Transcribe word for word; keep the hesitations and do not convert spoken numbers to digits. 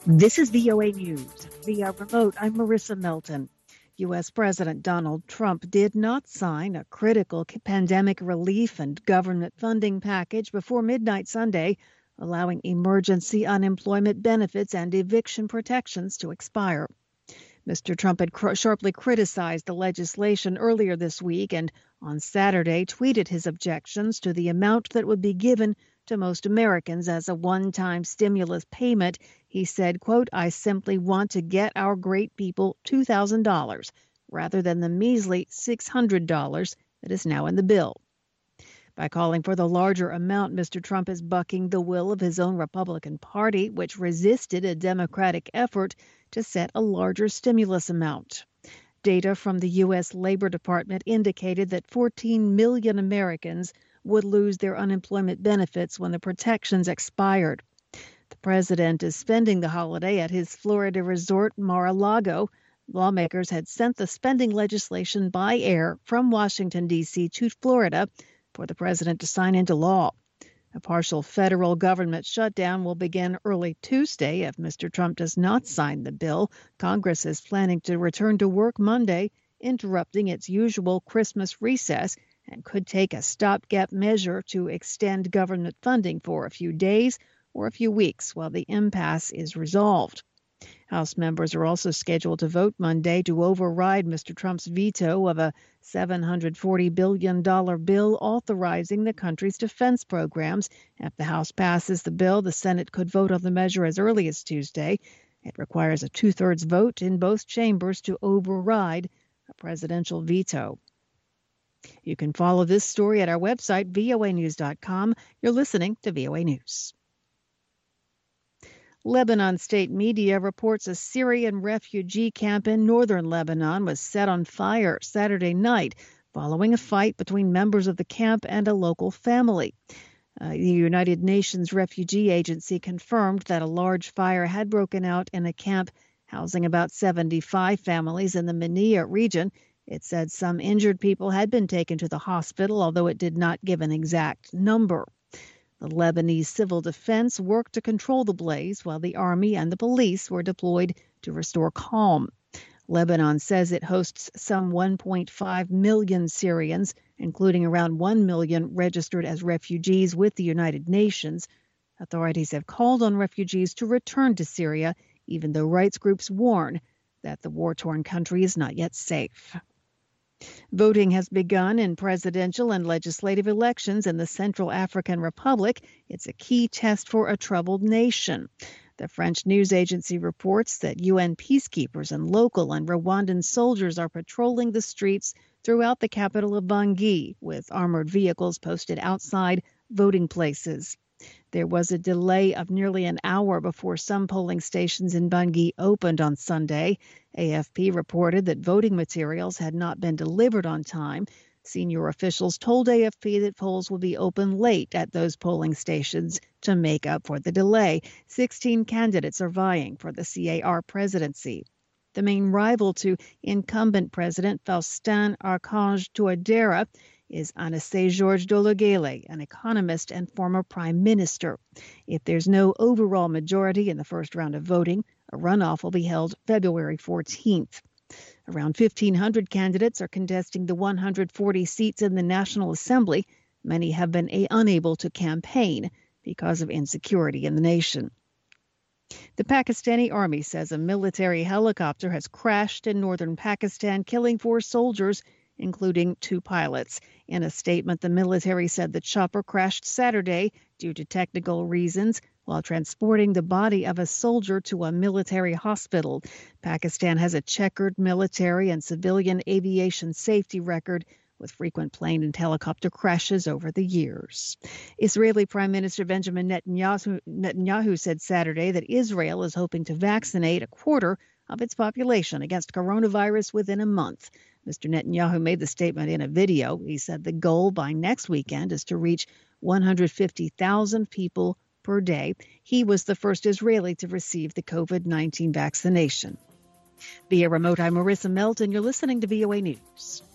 This is V O A News. Via remote, I'm Marissa Melton. U S. President Donald Trump did not sign a critical pandemic relief and government funding package before midnight Sunday, allowing emergency unemployment benefits and eviction protections to expire. Mister Trump had cr- sharply criticized the legislation earlier this week and on Saturday tweeted his objections to the amount that would be given to most Americans as a one-time stimulus payment. He said, quote, "I simply want to get our great people two thousand dollars rather than the measly six hundred dollars that is now in the bill." By calling for the larger amount, Mister Trump is bucking the will of his own Republican Party, which resisted a Democratic effort to set a larger stimulus amount. Data from the U S. Labor Department indicated that fourteen million Americans would lose their unemployment benefits when the protections expired. The president is spending the holiday at his Florida resort, Mar-a-Lago. Lawmakers had sent the spending legislation by air from Washington, D C to Florida for the president to sign into law. A partial federal government shutdown will begin early Tuesday if Mister Trump does not sign the bill. Congress is planning to return to work Monday, interrupting its usual Christmas recess, and could take a stopgap measure to extend government funding for a few days or a few weeks while the impasse is resolved. House members are also scheduled to vote Monday to override Mister Trump's veto of a seven hundred forty billion dollars bill authorizing the country's defense programs. If the House passes the bill, the Senate could vote on the measure as early as Tuesday. It requires a two-thirds vote in both chambers to override a presidential veto. You can follow this story at our website, V O A news dot com. You're listening to V O A News. Lebanon state media reports a Syrian refugee camp in northern Lebanon was set on fire Saturday night following a fight between members of the camp and a local family. Uh, the United Nations Refugee Agency confirmed that a large fire had broken out in a camp housing about seventy-five families in the Minia region. It said some injured people had been taken to the hospital, although it did not give an exact number. The Lebanese civil defense worked to control the blaze while the army and the police were deployed to restore calm. Lebanon says it hosts some one point five million Syrians, including around one million registered as refugees with the United Nations. Authorities have called on refugees to return to Syria, even though rights groups warn that the war-torn country is not yet safe. Voting has begun in presidential and legislative elections in the Central African Republic. It's a key test for a troubled nation. The French news agency reports that U N peacekeepers and local and Rwandan soldiers are patrolling the streets throughout the capital of Bangui, with armored vehicles posted outside voting places. There was a delay of nearly an hour before some polling stations in Bangui opened on Sunday. A F P reported that voting materials had not been delivered on time. Senior officials told A F P that polls will be open late at those polling stations to make up for the delay. Sixteen candidates are vying for the C A R presidency. The main rival to incumbent President Faustin Archange Touadéra is Anastase-Georges Dologuéle, an economist and former prime minister. If there's no overall majority in the first round of voting, a runoff will be held February fourteenth. Around fifteen hundred candidates are contesting the one hundred forty seats in the National Assembly. Many have been a- unable to campaign because of insecurity in the nation. The Pakistani army says a military helicopter has crashed in northern Pakistan, killing four soldiers, including two pilots. In a statement, the military said the chopper crashed Saturday due to technical reasons while transporting the body of a soldier to a military hospital. Pakistan has a checkered military and civilian aviation safety record with frequent plane and helicopter crashes over the years. Israeli Prime Minister Benjamin Netanyahu, Netanyahu said Saturday that Israel is hoping to vaccinate a quarter of its population against coronavirus within a month. Mister Netanyahu made the statement in a video. He said the goal by next weekend is to reach one hundred fifty thousand people per day. He was the first Israeli to receive the COVID nineteen vaccination. Via remote, I'm Marissa Melton. You're listening to V O A News.